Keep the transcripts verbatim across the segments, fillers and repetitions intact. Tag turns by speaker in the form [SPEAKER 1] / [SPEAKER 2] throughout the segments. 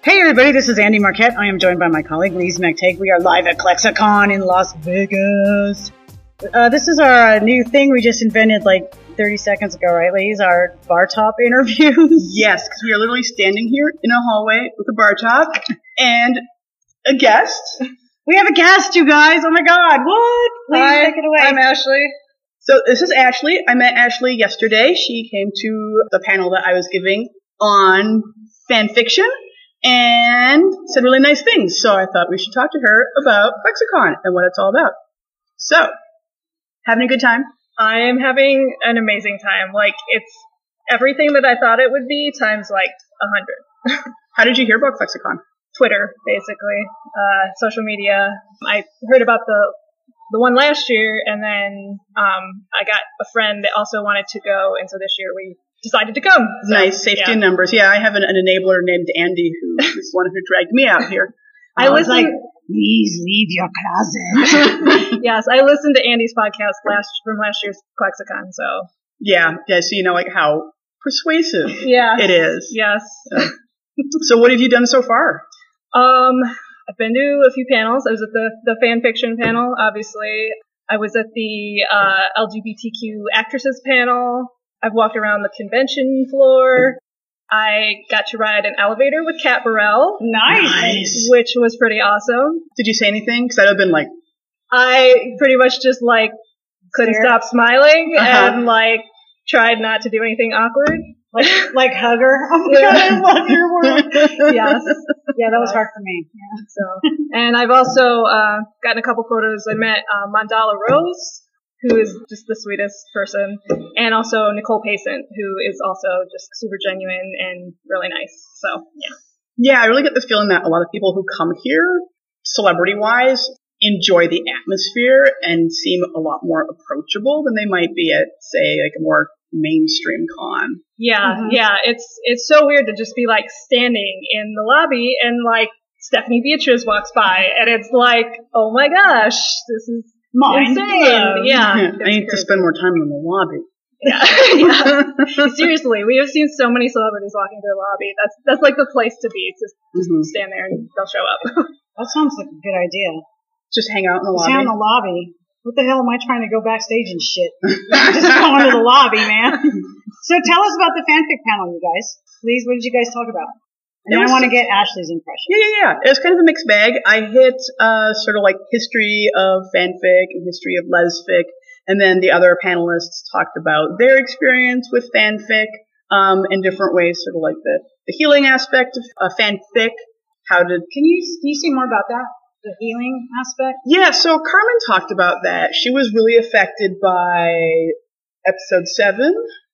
[SPEAKER 1] Hey everybody, this is Andy Marquette. I am joined by my colleague Lise McTagg. We are live at ClexaCon in Las Vegas. Uh, this is our uh, new thing we just invented like thirty seconds ago, right, Lise? Our bar top interviews.
[SPEAKER 2] Yes, because we are literally standing here in a hallway with a bar top and a guest.
[SPEAKER 1] We have a guest, you guys. Oh my God, what? Lise,
[SPEAKER 3] Hi,
[SPEAKER 1] take it away.
[SPEAKER 3] I'm Ashley.
[SPEAKER 2] So this is Ashley. I met Ashley yesterday. She came to the panel that I was giving on fan fiction and said really nice things. So I thought we should talk to her about ClexaCon and what it's all about. So, having a good time?
[SPEAKER 3] I am having an amazing time. Like, it's everything that I thought it would be times like a hundred.
[SPEAKER 2] How did you hear about ClexaCon?
[SPEAKER 3] Twitter, basically. Uh, social media. I heard about the the one last year, and then um, I got a friend that also wanted to go, and so this year we decided to come. So,
[SPEAKER 2] nice, safety
[SPEAKER 3] yeah.
[SPEAKER 2] in numbers. Yeah, I have an, an enabler named Andy who is one who dragged me out here.
[SPEAKER 3] I was
[SPEAKER 1] like, please leave your closet.
[SPEAKER 3] Yes, I listened to Andy's podcast last from last year's ClexaCon, so.
[SPEAKER 2] Yeah, yeah, so you know like how persuasive
[SPEAKER 3] Yeah.
[SPEAKER 2] it is.
[SPEAKER 3] Yes.
[SPEAKER 2] So, so what have you done so far?
[SPEAKER 3] Um, I've been to a few panels. I was at the, the fan fiction panel, obviously. I was at the uh, L G B T Q actresses panel. I've walked around the convention floor. I got to ride an elevator with Kat Burrell.
[SPEAKER 1] Nice.
[SPEAKER 2] Nice.
[SPEAKER 3] Which was pretty awesome.
[SPEAKER 2] Did you say anything? Because I'd have been like,
[SPEAKER 3] I pretty much just, like, couldn't
[SPEAKER 1] Stare.
[SPEAKER 3] stop smiling
[SPEAKER 2] Uh-huh.
[SPEAKER 3] and, like, tried not to do anything awkward.
[SPEAKER 1] Like, like hug her. Oh my God, I love your work.
[SPEAKER 3] Yes.
[SPEAKER 1] Yeah, that was hard for me. Yeah.
[SPEAKER 3] So, and I've also uh, gotten a couple photos. I met uh, Mandala Rose, who is just the sweetest person, and also Nicole Payson, who is also just super genuine and really nice. So, yeah.
[SPEAKER 2] yeah, I really get the feeling that a lot of people who come here, celebrity-wise, enjoy the atmosphere and seem a lot more approachable than they might be at, say, like a more mainstream con.
[SPEAKER 3] Yeah,
[SPEAKER 1] Mhm.
[SPEAKER 3] yeah. It's it's so weird to just be like standing in the lobby and like Stephanie Beatriz walks by, and it's like, oh my gosh, this is
[SPEAKER 1] Mind
[SPEAKER 3] insane.
[SPEAKER 1] blown.
[SPEAKER 3] Yeah,
[SPEAKER 2] I
[SPEAKER 3] it's
[SPEAKER 2] need to
[SPEAKER 3] crazy.
[SPEAKER 2] spend more time in the lobby.
[SPEAKER 3] Yeah, yeah. Seriously, we have seen so many celebrities walking through the lobby. That's that's like the place to be. Just, just
[SPEAKER 2] Mhm.
[SPEAKER 3] stand there and they'll show up.
[SPEAKER 1] That sounds like a good idea.
[SPEAKER 2] Just hang out in the
[SPEAKER 1] Just
[SPEAKER 2] lobby.
[SPEAKER 1] hang in the lobby. What the hell am I trying to go backstage and shit? Just go into the lobby, man. So tell us about the fanfic panel, you guys. Please, what did you guys talk about? And
[SPEAKER 2] It
[SPEAKER 1] then I
[SPEAKER 2] was-
[SPEAKER 1] want to get Ashley's impression.
[SPEAKER 2] Yeah, yeah, yeah. It was kind of a mixed bag. I hit uh, sort of like history of fanfic and history of lesfic, and then the other panelists talked about their experience with fanfic um, in different ways, sort of like the, the healing aspect of uh, fanfic. How did
[SPEAKER 1] Can you can you say more about that? The healing aspect?
[SPEAKER 2] Yeah, so Carmen talked about that. She was really affected by episode seven.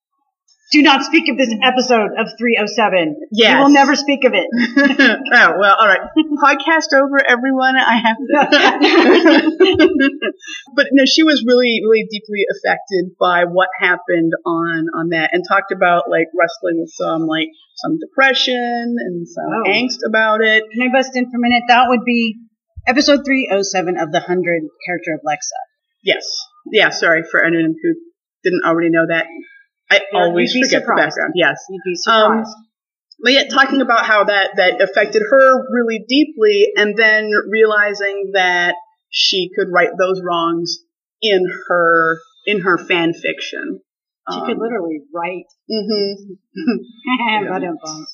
[SPEAKER 1] Do not speak of this episode of three oh seven.
[SPEAKER 2] Yes.
[SPEAKER 1] You will never speak of it.
[SPEAKER 2] Oh, well, all right. Podcast over, everyone. I have to. But no, she was really, really deeply affected by what happened on, on that and talked about like wrestling with some, like, some depression and some
[SPEAKER 1] Oh.
[SPEAKER 2] angst about it.
[SPEAKER 1] Can I bust in for a minute? That would be episode three oh seven of the one hundred character of Lexa.
[SPEAKER 2] Yes. Yeah, sorry for anyone who didn't already know that. I
[SPEAKER 1] Yeah,
[SPEAKER 2] always
[SPEAKER 1] you'd be
[SPEAKER 2] forget the
[SPEAKER 1] surprised.
[SPEAKER 2] background. Yes.
[SPEAKER 1] You'd be
[SPEAKER 2] Um,
[SPEAKER 1] surprised.
[SPEAKER 2] But yet, talking about how that, that affected her really deeply, and then realizing that she could right those wrongs in her in her fan fiction.
[SPEAKER 1] She
[SPEAKER 2] Um,
[SPEAKER 1] could literally write.
[SPEAKER 2] Mm-hmm.
[SPEAKER 1] But um, bum.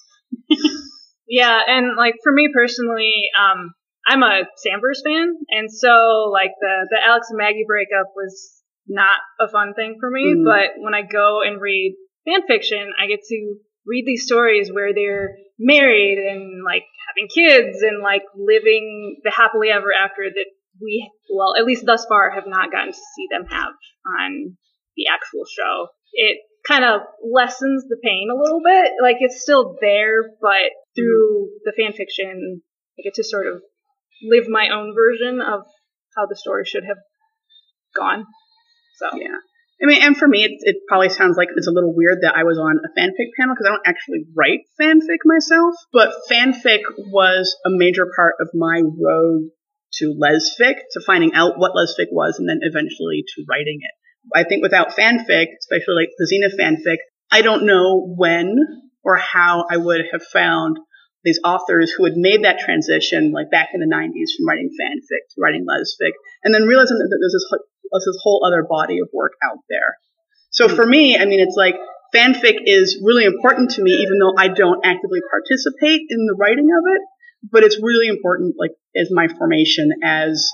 [SPEAKER 3] Yeah, and like for me personally, um, I'm a Samverse fan, and so like the the Alex and Maggie breakup was not a fun thing for me.
[SPEAKER 2] Mhm.
[SPEAKER 3] But when I go and read fan fiction, I get to read these stories where they're married and like having kids and like living the happily ever after that we, well, at least thus far, have not gotten to see them have on the actual show. It kind of lessens the pain a little bit. Like it's still there, but through the fan fiction, I get to sort of live my own version of how the story should have gone. So
[SPEAKER 2] Yeah. I mean, and for me, it, it probably sounds like it's a little weird that I was on a fanfic panel because I don't actually write fanfic myself. But fanfic was a major part of my road to lesfic, to finding out what lesfic was, and then eventually to writing it. I think without fanfic, especially like the Xena fanfic, I don't know when or how I would have found these authors who had made that transition, like back in the nineties, from writing fanfic to writing lesfic, and then realizing that there's this, there's this whole other body of work out there. So for me, I mean, it's like fanfic is really important to me, even though I don't actively participate in the writing of it. But it's really important, like, as my formation as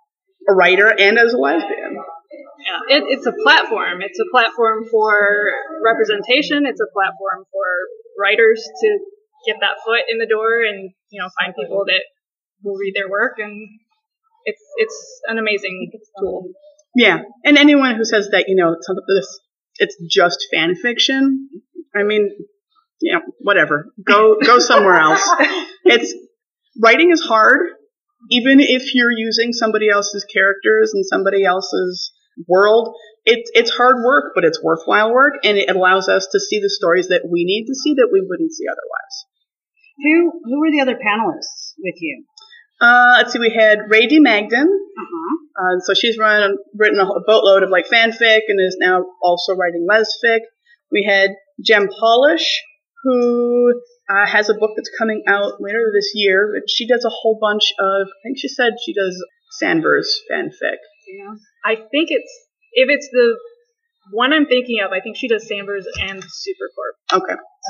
[SPEAKER 2] a writer and as a lesbian.
[SPEAKER 3] Yeah, it, it's a platform. It's a platform for representation. It's a platform for writers to get that foot in the door and, you know, find people that will read their work. And it's it's an amazing tool.
[SPEAKER 2] Yeah, and anyone who says that, you know, it's, it's just fan fiction, I mean, you know, whatever. Go go somewhere else. It's writing is hard, even if you're using somebody else's characters and somebody else's world. It's it's hard work, but it's worthwhile work, and it allows us to see the stories that we need to see that we wouldn't see otherwise.
[SPEAKER 1] Who who were the other panelists with you?
[SPEAKER 2] Uh, let's see, we had Ray D. Magden.
[SPEAKER 1] Uh-huh.
[SPEAKER 2] Uh, so she's run, written a boatload of like fanfic and is now also writing lesfic. We had Jem Polish, who uh, has a book that's coming out later this year. But she does a whole bunch of, I think she said she does Sandverse fanfic.
[SPEAKER 3] Yeah. I think it's, if it's the one I'm thinking of, I think she does Sandverse and Supercorp.
[SPEAKER 2] Okay.
[SPEAKER 3] So.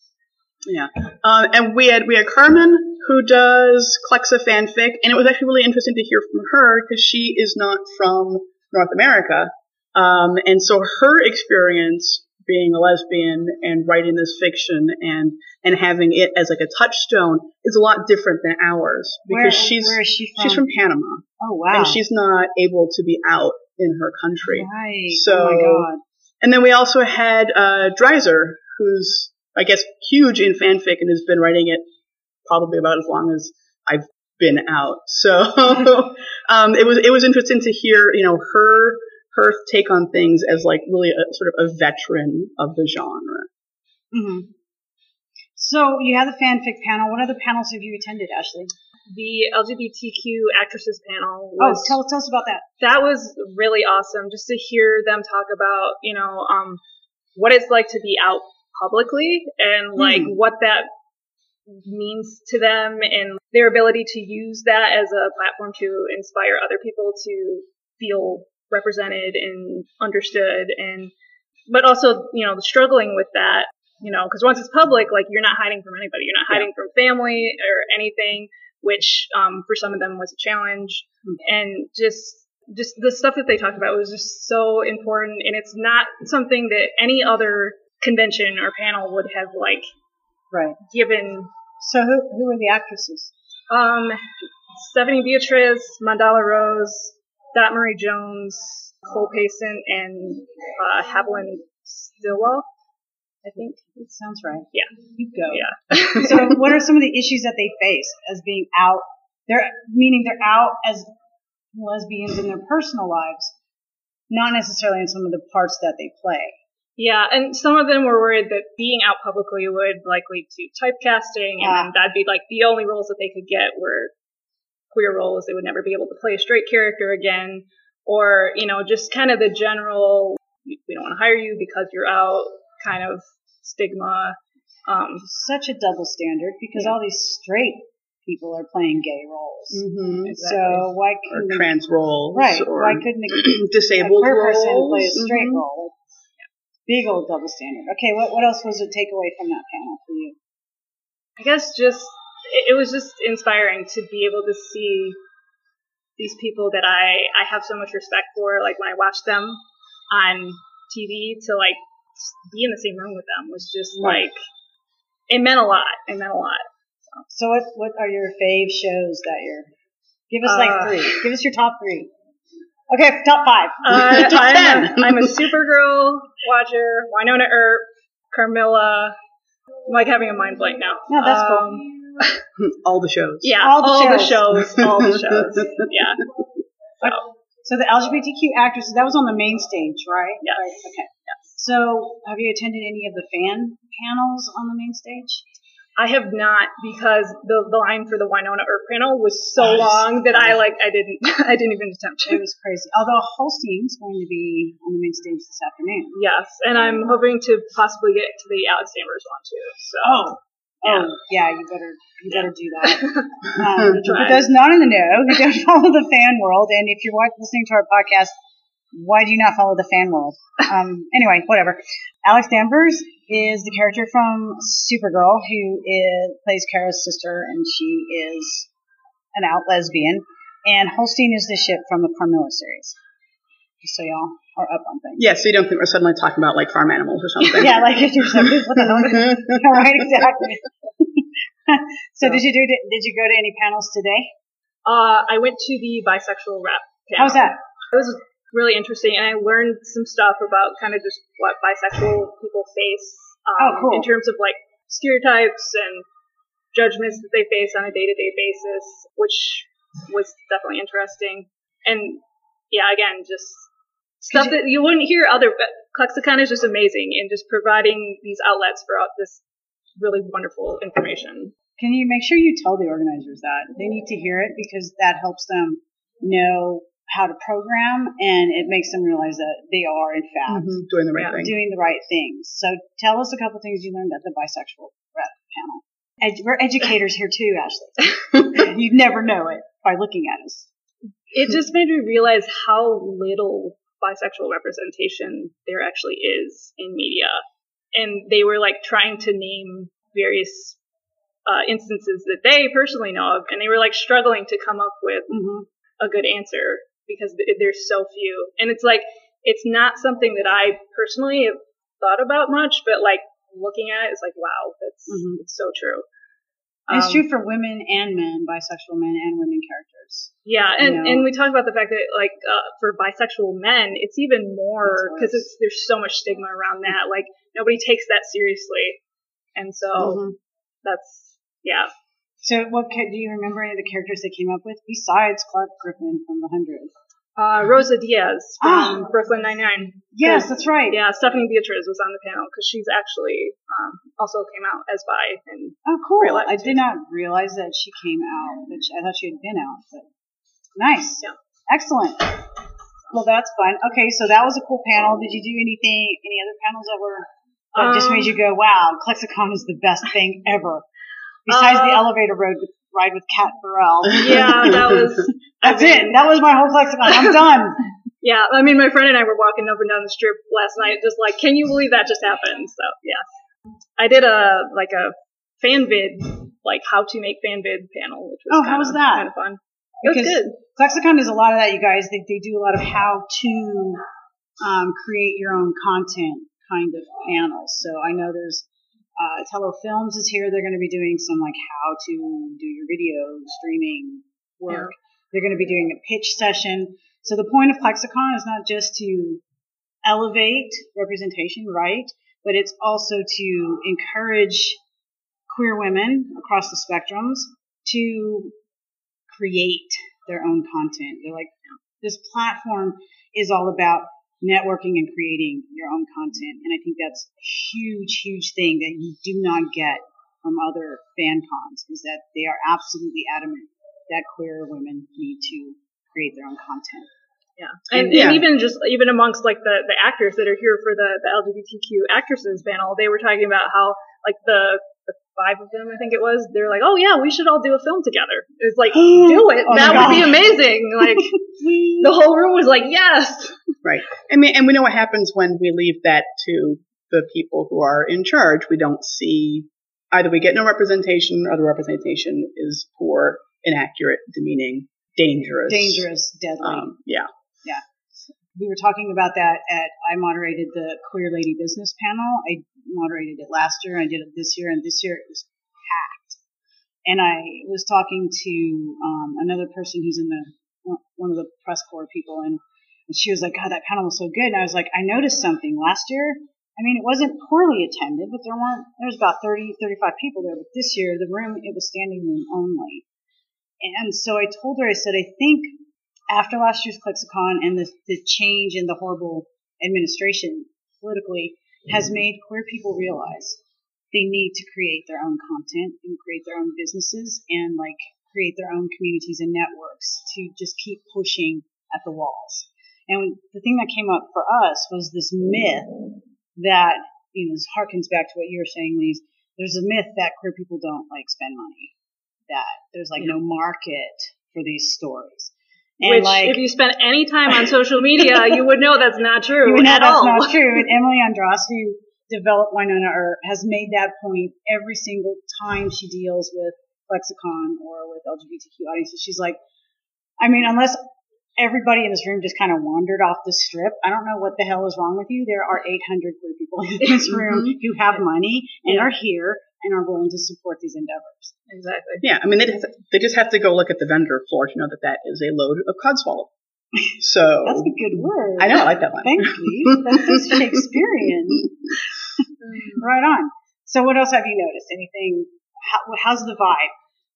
[SPEAKER 2] Yeah. Um, and we had we had Carmen, who does Clexa fanfic, and it was actually really interesting to hear from her because she is not from North America. Um, and so her experience being a lesbian and writing this fiction and and having it as like a touchstone is a lot different than ours because
[SPEAKER 1] where,
[SPEAKER 2] she's
[SPEAKER 1] where is she from?
[SPEAKER 2] She's from Panama.
[SPEAKER 1] Oh wow.
[SPEAKER 2] And she's not able to be out in her country.
[SPEAKER 1] Right.
[SPEAKER 2] So,
[SPEAKER 1] oh my God.
[SPEAKER 2] And then we also had uh, Dreiser, who's I guess huge in fanfic and has been writing it probably about as long as I've been out. So um, it was it was interesting to hear, you know, her her take on things as like really a sort of a veteran of the genre.
[SPEAKER 1] Mm-hmm. So you had the fanfic panel. What other panels have you attended, Ashley?
[SPEAKER 3] The L G B T Q actresses panel was,
[SPEAKER 1] oh, tell, tell us about that.
[SPEAKER 3] That was really awesome, just to hear them talk about, you know, um, what it's like to be out publicly and like mm. what that means to them and their ability to use that as a platform to inspire other people to feel represented and understood, and but also, you know, struggling with that, you know, because once it's public, like you're not hiding from anybody, you're not hiding yeah. from family or anything, which um, for some of them was a challenge, mm. and just just the stuff that they talked about was just so important, and it's not something that any other convention or panel would have like
[SPEAKER 1] right
[SPEAKER 3] given.
[SPEAKER 1] So who who were the actresses?
[SPEAKER 3] Um, Stephanie Beatriz, Mandala Rose, Dot Marie Jones, Cole Payson, and uh, Haviland Stillwell. I think
[SPEAKER 1] it sounds right.
[SPEAKER 3] Yeah,
[SPEAKER 1] you go.
[SPEAKER 3] Yeah.
[SPEAKER 1] So what are some of the issues that they face as being out? They're meaning they're out as lesbians in their personal lives, not necessarily in some of the parts that they play.
[SPEAKER 3] Yeah, and some of them were worried that being out publicly would like lead to typecasting, and
[SPEAKER 1] ah.
[SPEAKER 3] then that'd be like the only roles that they could get were queer roles. They would never be able to play a straight character again, or, you know, just kind of the general, we don't want to hire you because you're out kind of stigma. Um,
[SPEAKER 1] Such a double standard because yeah. all these straight people are playing gay roles.
[SPEAKER 2] Mm-hmm,
[SPEAKER 1] exactly. So why couldn't
[SPEAKER 2] or trans roles,
[SPEAKER 1] right?
[SPEAKER 2] Or
[SPEAKER 1] why couldn't a,
[SPEAKER 2] disabled
[SPEAKER 1] a queer
[SPEAKER 2] roles
[SPEAKER 1] person play a straight
[SPEAKER 2] mm-hmm.
[SPEAKER 1] role? Big old double standard. Okay, what what else was a takeaway from that panel for you?
[SPEAKER 3] I guess just it, it was just inspiring to be able to see these people that I, I have so much respect for. Like when I watched them on T V, to like be in the same room with them was just right. like it meant a lot. It meant a lot.
[SPEAKER 1] So, so what what are your fave shows that you're? Give us uh, like three. Give us your top three. Okay, top five.
[SPEAKER 3] Uh, I'm, a, I'm a Supergirl watcher. Winona Earp, Carmilla. I'm like having a mind blank now.
[SPEAKER 1] No, that's
[SPEAKER 3] um,
[SPEAKER 2] cool. All the shows.
[SPEAKER 3] Yeah,
[SPEAKER 1] all the
[SPEAKER 3] all
[SPEAKER 1] shows.
[SPEAKER 3] the shows. All the shows. Yeah.
[SPEAKER 1] So, so the L G B T Q actresses, that was on the main stage, right?
[SPEAKER 3] Yes.
[SPEAKER 1] Right. Okay. Yes. So have you attended any of the fan panels on the main stage?
[SPEAKER 3] I have not, because the, the line for the Winona Earp panel was so long that I like I didn't I didn't even attempt to.
[SPEAKER 1] It was crazy. Although Holstein's going to be on the main stage this afternoon.
[SPEAKER 3] Yes, and I'm hoping to possibly get to the Alex Danvers one too. So
[SPEAKER 1] oh, Oh, yeah, you better you better do that. Um, for those not in the know, who don't follow the fan world, and if you're listening to our podcast, why do you not follow the fan world? Um, anyway, whatever. Alex Danvers is the character from Supergirl, who is, plays Kara's sister, and she is an out lesbian. And Holstein is the ship from the Carmilla series. Just so y'all are up on things.
[SPEAKER 2] Yeah, so you don't think we're suddenly talking about like farm animals or something.
[SPEAKER 1] Yeah, like if you're something, what the hell? Right, exactly. So did you do? Did you go to any panels today?
[SPEAKER 3] Uh, I went to the bisexual rap panel.
[SPEAKER 1] How's that?
[SPEAKER 3] It was really interesting, and I learned some stuff about kind of just what bisexual people face. Um,
[SPEAKER 1] oh, cool.
[SPEAKER 3] In terms of like stereotypes and judgments that they face on a day-to-day basis, which was definitely interesting. And yeah, again, just stuff you, that you wouldn't hear other. ClexaCon is just amazing in just providing these outlets for this really wonderful information.
[SPEAKER 1] Can you make sure you tell the organizers that? They need to hear it because that helps them know how to program, and it makes them realize that they are, in fact,
[SPEAKER 2] mm-hmm. doing the right
[SPEAKER 1] yeah,
[SPEAKER 2] thing.
[SPEAKER 1] Doing the right things. So tell us a couple things you learned at the bisexual rep panel. Ed- we're educators here too, Ashley. You'd never know it by looking at us.
[SPEAKER 3] It just made me realize how little bisexual representation there actually is in media. And they were like trying to name various uh, instances that they personally know of, and they were like struggling to come up with mm-hmm. a good answer because there's so few. And it's like, it's not something that I personally have thought about much, but like looking at it, it's like, wow, that's mm-hmm. it's so true.
[SPEAKER 1] It's um, true for women and men, bisexual men and women characters.
[SPEAKER 3] Yeah, and, you know? And we talked about the fact that, like, uh, for bisexual men, it's even more, because it's there's so much stigma around that. Like, nobody takes that seriously. And so, mm-hmm. that's, yeah.
[SPEAKER 1] So, what do you remember any of the characters they came up with, besides Clark Griffin from The Hundred?
[SPEAKER 3] Uh, Rosa Diaz from ah, Brooklyn Nine-Nine.
[SPEAKER 1] Yes, that's right.
[SPEAKER 3] Yeah, Stephanie Beatriz was on the panel because she's actually um, also came out as bi. And
[SPEAKER 1] oh, cool. I did not realize that she came out. But she, I thought she had been out. But nice.
[SPEAKER 3] Yeah.
[SPEAKER 1] Excellent. Well, that's fun. Okay, so that was a cool panel. Did you do anything, any other panels that were, that um, just made you go, wow, ClexaCon is the best thing ever? Besides uh, the elevator road with, ride with Kat Burrell.
[SPEAKER 3] Yeah, that was...
[SPEAKER 1] That's I mean, it. That was my whole ClexaCon. I'm done.
[SPEAKER 3] Yeah, I mean, my friend and I were walking up and down the strip last night, just like, can you believe that just happened? So, yeah. I did a, like a fan vid, like how to make fan vid panel, which was
[SPEAKER 1] oh,
[SPEAKER 3] kinda,
[SPEAKER 1] how was that?
[SPEAKER 3] kind of fun. It because was good.
[SPEAKER 1] ClexaCon does a lot of that, you guys. They, they do a lot of how to um, create your own content kind of panels. So I know there's uh, Tello Films is here. They're going to be doing some like how to do your video streaming work. Yeah. They're going to be doing a pitch session. So the point of ClexaCon is not just to elevate representation, right? But it's also to encourage queer women across the spectrums to create their own content. They're like, this platform is all about networking and creating your own content. And I think that's a huge, huge thing that you do not get from other fan cons, is that they are absolutely adamant that queer women need to create their own content.
[SPEAKER 3] Yeah. And, and, yeah. and even just, even amongst like the, the actors that are here for the, the L G B T Q actresses panel, they were talking about how like the, the five of them, I think it was, they were like, oh yeah, we should all do a film together. It's like, do it. Oh that would be amazing. Like the whole room was like, yes.
[SPEAKER 2] Right. I mean, and we know what happens when we leave that to the people who are in charge. We don't see, either we get no representation or the representation is poor, inaccurate, demeaning, dangerous.
[SPEAKER 1] Dangerous, deadly. Um,
[SPEAKER 2] yeah.
[SPEAKER 1] Yeah. We were talking about that at, I moderated the Queer Lady Business panel. I moderated it last year, and I did it this year, and this year it was packed. And I was talking to um, another person who's in the, one of the press corps people, and, and she was like, God, that panel was so good. And I was like, I noticed something last year. I mean, it wasn't poorly attended, but there weren't, there was about thirty, thirty-five people there. But this year, the room, it was standing room only. And so I told her, I said, I think after last year's ClexaCon and the, the change in the horrible administration politically has made queer people realize they need to create their own content and create their own businesses and like create their own communities and networks to just keep pushing at the walls. And the thing that came up for us was this myth that, you know, this harkens back to what you were saying, Lise. there's a myth that queer people don't like spend money, that there's like
[SPEAKER 3] Yeah.
[SPEAKER 1] no market for these stories. And
[SPEAKER 3] Which,
[SPEAKER 1] like,
[SPEAKER 3] if you spent any time on social media, you would know that's not true
[SPEAKER 1] you know
[SPEAKER 3] at
[SPEAKER 1] that's
[SPEAKER 3] all.
[SPEAKER 1] not true. And Emily Andras, who developed Wynonna Earp, has made that point every single time she deals with Lexicon or with L G B T Q audiences. She's like, I mean, unless everybody in this room just kind of wandered off the strip, I don't know what the hell is wrong with you. There are eight hundred queer people in this room who have money and
[SPEAKER 3] Yeah.
[SPEAKER 1] are here and are willing to support these endeavors.
[SPEAKER 3] Exactly.
[SPEAKER 2] Yeah, I mean, they just, they just have to go look at the vendor floor to know that that is a load of codswallop. So
[SPEAKER 1] That's a good word.
[SPEAKER 2] I know, I like that one.
[SPEAKER 1] Thank you. That's so Shakespearean. Right on. So what else have you noticed? Anything? How, how's the vibe?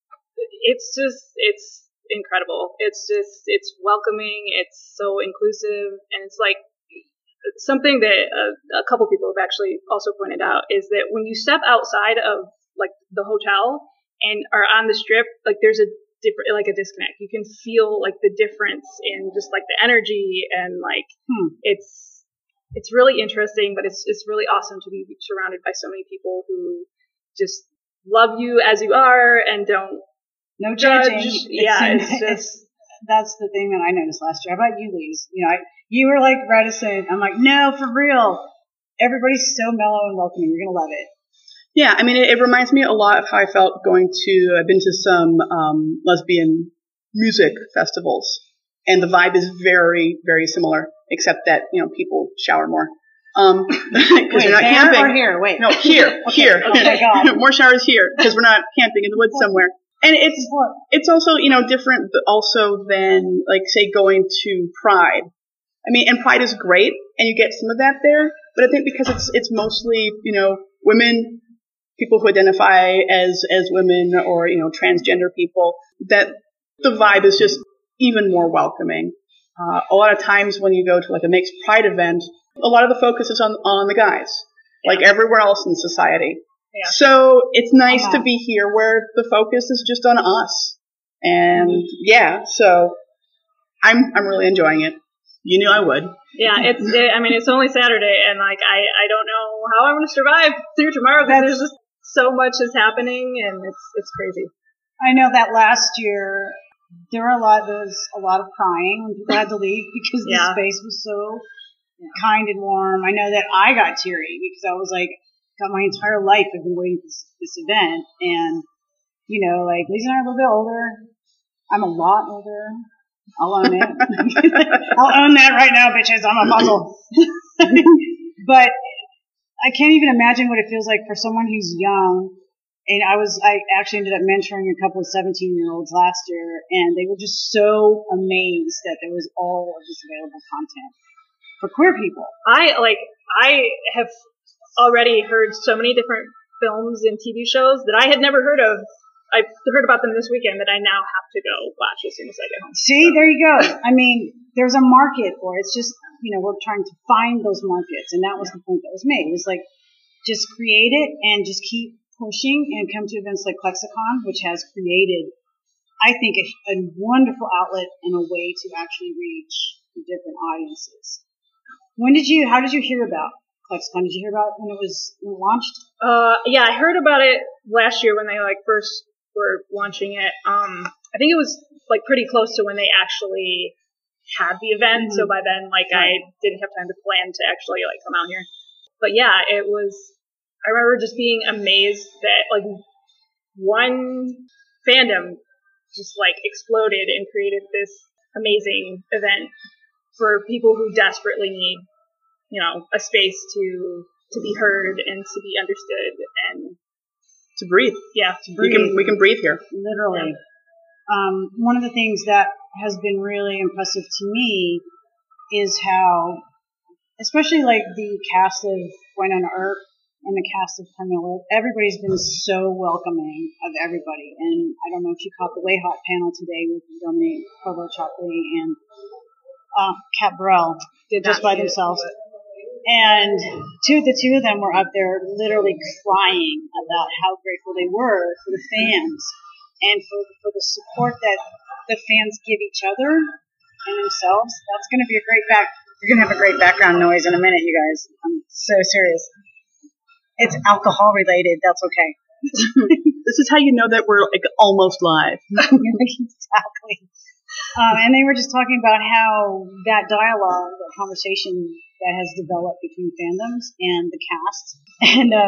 [SPEAKER 3] It's just, it's incredible. It's just, it's welcoming. It's so inclusive. And it's like something that a, a couple people have actually also pointed out is that when you step outside of like the hotel and are on the strip, like there's a different, like a disconnect. You can feel like the difference in just like the energy and like
[SPEAKER 1] Hmm.
[SPEAKER 3] it's, it's really interesting, but it's, it's really awesome to be surrounded by so many people who just love you as you are and don't
[SPEAKER 1] No
[SPEAKER 3] judge.
[SPEAKER 1] judging. It's-
[SPEAKER 3] Yeah, it's
[SPEAKER 1] it's-
[SPEAKER 3] just,
[SPEAKER 1] That's the thing that I noticed last year. How about you, Lise? You know, I, you were like reticent. I'm like, no, for real. Everybody's so mellow and welcoming. You're gonna love it.
[SPEAKER 2] Yeah, I mean, it, it reminds me a lot of how I felt going to, I've been to some um, lesbian music festivals, and the vibe is very, very similar, except that, you know, people shower more. Um, because
[SPEAKER 1] Wait,
[SPEAKER 2] you're not
[SPEAKER 1] there
[SPEAKER 2] camping.
[SPEAKER 1] or here? Wait.
[SPEAKER 2] No, here,
[SPEAKER 1] Okay,
[SPEAKER 2] here.
[SPEAKER 1] oh my God.
[SPEAKER 2] More showers here, because we're not camping in the woods somewhere. And it's, it's also, you know, different also than, like, say, going to Pride. I mean, and Pride is great, and you get some of that there, but I think because it's, it's mostly, you know, women, people who identify as, as women or, you know, transgender people, that the vibe is just even more welcoming. Uh, a lot of times when you go to like a mixed Pride event, a lot of the focus is on, on the guys, like everywhere else in society.
[SPEAKER 3] Yeah.
[SPEAKER 2] So it's nice
[SPEAKER 1] Uh-huh.
[SPEAKER 2] to be here where the focus is just on us. And yeah, so I'm, I'm really enjoying it. You knew I would.
[SPEAKER 3] yeah, it's, it, I mean, it's only Saturday and like, I, I don't know how I'm going to survive through tomorrow because there's just so much is happening and it's, it's crazy.
[SPEAKER 1] I know that last year there were a lot. There was a lot of crying when people had to leave because the
[SPEAKER 3] Yeah.
[SPEAKER 1] space was so kind and warm. I know that I got teary because I was like, got my entire life I've been waiting for this, this event, and you know, like Lisa and I are a little bit older. I'm a lot older. I'll own it. I'll own that right now, bitches. I'm a muzzle. But I can't even imagine what it feels like for someone who's young. And I was, I actually ended up mentoring a couple of seventeen year olds last year, and they were just so amazed that there was all of this available content for queer people.
[SPEAKER 3] I like, I have already heard so many different films and T V shows that I had never heard of. I heard about them this weekend that I now have to go watch as soon as I get home.
[SPEAKER 1] See, there you go. I mean, there's a market for it. It's just, you know, we're trying to find those markets, and that was the point that was made. It was like, just create it and just keep pushing and come to events like Lexicon, which has created, I think, a, a wonderful outlet and a way to actually reach different audiences. When did you, how did you hear about Lexicon? Did you hear about it when it was when it launched?
[SPEAKER 3] Uh, yeah, I heard about it last year when they like first were launching it. Um, I think it was like pretty close to when they actually had the event.
[SPEAKER 1] Mm-hmm.
[SPEAKER 3] So by then, like I didn't have time to plan to actually like come out here. But yeah, it was, I remember just being amazed that like one fandom just like exploded and created this amazing event for people who desperately need, you know, a space to, to be heard and to be understood and
[SPEAKER 2] To breathe.
[SPEAKER 3] yeah,
[SPEAKER 1] To
[SPEAKER 2] We
[SPEAKER 1] breathe.
[SPEAKER 2] can, we can breathe here.
[SPEAKER 1] Literally. Um, one of the things that has been really impressive to me is how, especially like the cast of Wynonna Earp and the cast of Carmilla, everybody's been so welcoming of everybody. And I don't know if you caught the Way Hot panel today with Dominique Provo-Chopley and uh, Kat Burrell,
[SPEAKER 3] Did
[SPEAKER 1] just
[SPEAKER 3] not
[SPEAKER 1] by
[SPEAKER 3] see it,
[SPEAKER 1] themselves.
[SPEAKER 3] but-
[SPEAKER 1] And two, the two of them were up there literally crying about how grateful they were for the fans and for, for the support that the fans give each other and themselves. That's going to be a great back. You're going to have a great background noise in a minute, you guys. I'm so serious. It's alcohol related. That's okay.
[SPEAKER 2] This is how you know that we're like almost live.
[SPEAKER 1] Exactly. Um, and they were just talking about how that dialogue, that conversation that has developed between fandoms and the cast. And um,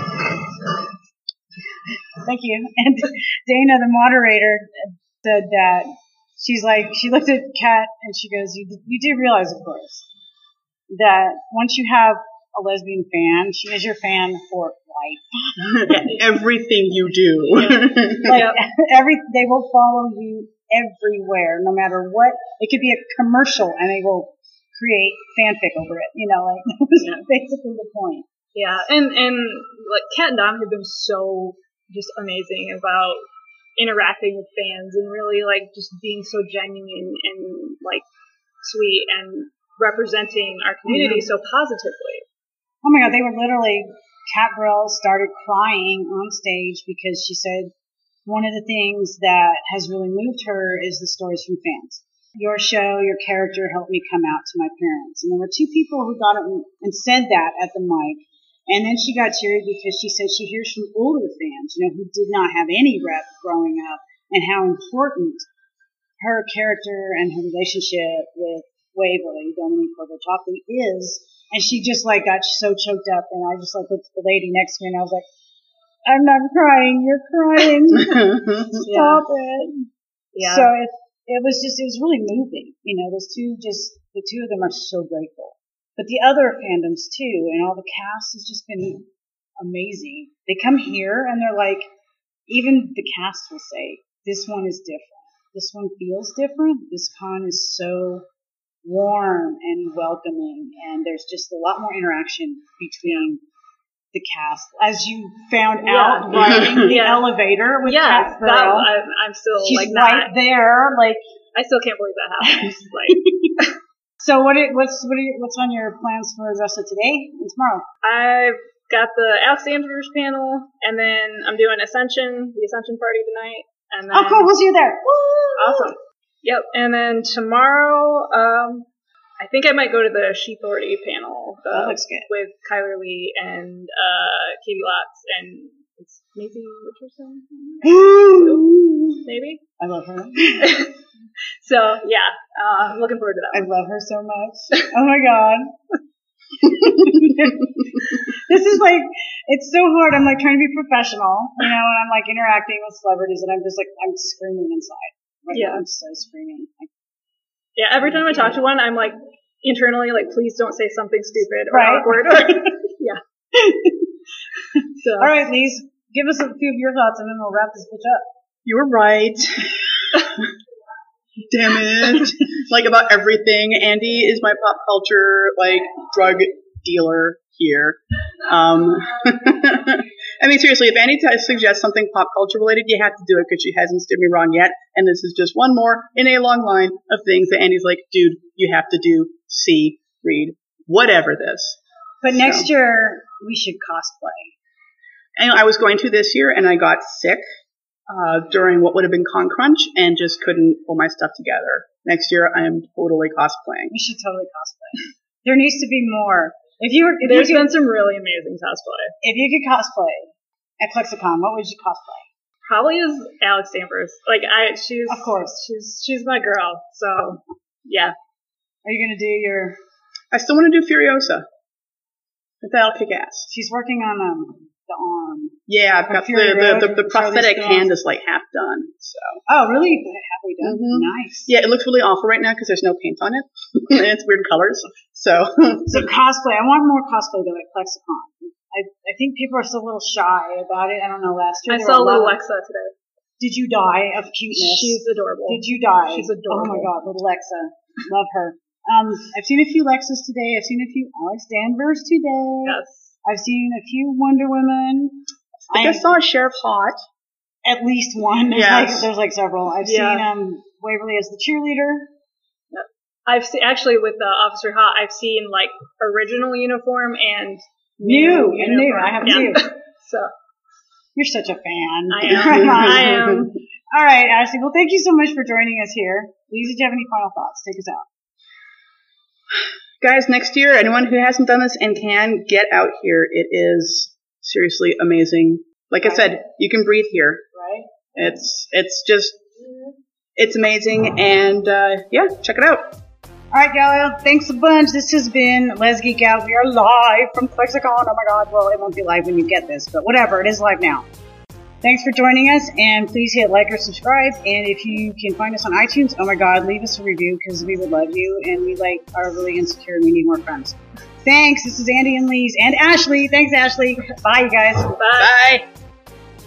[SPEAKER 1] thank you. And Dana, the moderator, said that she's like, she looked at Kat and she goes, you, you do realize, of course, that once you have a lesbian fan, she is your fan for life.
[SPEAKER 2] Everything you do.
[SPEAKER 1] Like, every, they will follow you everywhere, no matter what. It could be a commercial and they will create fanfic over it. You know, like, that was
[SPEAKER 3] Yeah.
[SPEAKER 1] basically the point.
[SPEAKER 3] Yeah, and, and like Kat and Dom have been so just amazing about interacting with fans and really like just being so genuine and like sweet and representing our community
[SPEAKER 1] Mm-hmm.
[SPEAKER 3] so positively.
[SPEAKER 1] Oh my god, they were literally, Kat Burrell started crying on stage because she said one of the things that has really moved her is the stories from fans. Your show, your character helped me come out to my parents. And there were two people who got it and said that at the mic. And then she got teary because she said she hears from older fans, you know, who did not have any rep growing up, and how important her character and her relationship with Waverly, Dominique Portotopoli, is. And she just like got so choked up, and I just like looked at the lady next to me and I was like, I'm not crying, you're crying. Stop it.
[SPEAKER 3] Yeah.
[SPEAKER 1] So it, it was just, it was really moving. You know, those two just, the two of them are so grateful. But the other fandoms too, and all the cast has just been amazing. They come here and they're like, even the cast will say, this one is different. This one feels different. This con is so warm and welcoming, and there's just a lot more interaction between the cast. As you found
[SPEAKER 3] Yeah.
[SPEAKER 1] out riding the
[SPEAKER 3] Yeah.
[SPEAKER 1] elevator with
[SPEAKER 3] yeah,
[SPEAKER 1] Kat
[SPEAKER 3] that,
[SPEAKER 1] Burrell.
[SPEAKER 3] I'm, I'm still
[SPEAKER 1] She's
[SPEAKER 3] like
[SPEAKER 1] right
[SPEAKER 3] not.
[SPEAKER 1] there. Like,
[SPEAKER 3] I still can't believe that happened. Like,
[SPEAKER 1] so what? It, what's what? Are you, what's on your plans for the rest of today and tomorrow?
[SPEAKER 3] I've got the Alex Danvers panel, and then I'm doing Ascension, the Ascension party tonight. And then,
[SPEAKER 1] Oh, cool! We'll see you there. Woo!
[SPEAKER 3] Awesome. Yep. And then tomorrow, um, I think I might go to the She Authority panel uh,
[SPEAKER 1] That looks good.
[SPEAKER 3] with Kyler Lee and uh, Katie Lotz and it's Maisie Richardson, maybe.
[SPEAKER 1] I love her.
[SPEAKER 3] So yeah, uh, I'm looking forward to that.
[SPEAKER 1] I love her so much. Oh my god. This is like, it's so hard. I'm like trying to be professional, you know, and I'm like interacting with celebrities and I'm just like, I'm screaming inside. Right
[SPEAKER 3] Yeah.
[SPEAKER 1] now. I'm so screaming. Like,
[SPEAKER 3] Yeah, every time I talk to one, I'm like internally like, please don't say something stupid or
[SPEAKER 1] Right.
[SPEAKER 3] awkward. Or, yeah. So
[SPEAKER 1] all right, Lise, give us a few of your thoughts and then we'll wrap this bitch up.
[SPEAKER 2] You were right. Damn it. Like about everything. Andy is my pop culture, like, drug dealer here. Um, I mean, seriously, if Andy t- suggests something pop culture related, you have to do it because she hasn't steered me wrong yet. And this is just one more in a long line of things that Andy's like, dude, you have to do, see, read, whatever this.
[SPEAKER 1] But
[SPEAKER 2] So.
[SPEAKER 1] next year, we should cosplay.
[SPEAKER 2] And I was going to this year and I got sick. Uh, during what would have been Con Crunch and just couldn't pull my stuff together. Next year, I am totally cosplaying.
[SPEAKER 1] We should totally cosplay. There needs to be more. If you were, if
[SPEAKER 3] there's
[SPEAKER 1] you could,
[SPEAKER 3] been some really amazing cosplay.
[SPEAKER 1] if you could cosplay at ClexaCon, what would you cosplay?
[SPEAKER 3] Probably is Alex Danvers. Like I, she's
[SPEAKER 1] Of course.
[SPEAKER 3] she's she's my girl. So yeah,
[SPEAKER 1] Are you gonna do your?
[SPEAKER 2] I still want to do Furiosa. That'll kick ass.
[SPEAKER 1] She's working on um the arm.
[SPEAKER 2] Yeah, I've
[SPEAKER 1] Or
[SPEAKER 2] got the,
[SPEAKER 1] Fury
[SPEAKER 2] the,
[SPEAKER 1] Road
[SPEAKER 2] the,
[SPEAKER 1] or
[SPEAKER 2] the prosthetic
[SPEAKER 1] Charlize Theron.
[SPEAKER 2] hand is like half done. So
[SPEAKER 1] Oh, really? Halfway done.
[SPEAKER 2] Mhm.
[SPEAKER 1] Nice.
[SPEAKER 2] yeah, it looks really awful right now because there's no paint on it and it's weird colors. So
[SPEAKER 1] So cosplay. I want more cosplay though at ClexaCon. I I think people are still a little shy about it. I don't know. Last year
[SPEAKER 3] I
[SPEAKER 1] there
[SPEAKER 3] saw
[SPEAKER 1] were a
[SPEAKER 3] little
[SPEAKER 1] lot of-
[SPEAKER 3] Lexa today.
[SPEAKER 1] Did you die of cuteness?
[SPEAKER 3] She's adorable.
[SPEAKER 1] Did you die?
[SPEAKER 3] She's
[SPEAKER 1] Oh my
[SPEAKER 3] adorable.
[SPEAKER 1] god, little Lexa. Love her. Um, I've seen a few Lexas today. I've seen a few Alex Danvers today.
[SPEAKER 3] Yes.
[SPEAKER 1] I've seen a few Wonder Women.
[SPEAKER 2] I just saw Sheriff Hot.
[SPEAKER 1] At least one. There's,
[SPEAKER 2] Yes.
[SPEAKER 1] like, there's like several. I've
[SPEAKER 3] Yeah.
[SPEAKER 1] seen um Waverly as the cheerleader.
[SPEAKER 3] I've seen actually with the Officer Hot. I've seen like original uniform and
[SPEAKER 1] New
[SPEAKER 3] new
[SPEAKER 1] and new.
[SPEAKER 3] uniform.
[SPEAKER 1] I have
[SPEAKER 3] yeah.
[SPEAKER 1] two.
[SPEAKER 3] So
[SPEAKER 1] You're such a fan.
[SPEAKER 3] I am. I am.
[SPEAKER 1] All right, Ashley. Well, thank you so much for joining us here. Lisa, do you have any final thoughts? Take us out.
[SPEAKER 2] Guys, next year, anyone who hasn't done this and can, get out here. It is seriously amazing. Like I said, you can breathe here.
[SPEAKER 1] Right.
[SPEAKER 2] It's it's just it's amazing, and uh, yeah, check it out.
[SPEAKER 1] All right, y'all. Thanks a bunch. This has been Let's Geek Out. We are live from ClexaCon. Oh my God. Well, it won't be live when you get this, but whatever. It is live now. Thanks for joining us, and please hit like or subscribe. And if you can find us on iTunes, oh my God, leave us a review because we would love you, and we like are really insecure and we need more friends. Thanks. This is Andy and Lise and Ashley. Thanks, Ashley. Bye, you guys.
[SPEAKER 3] Bye.
[SPEAKER 2] Bye.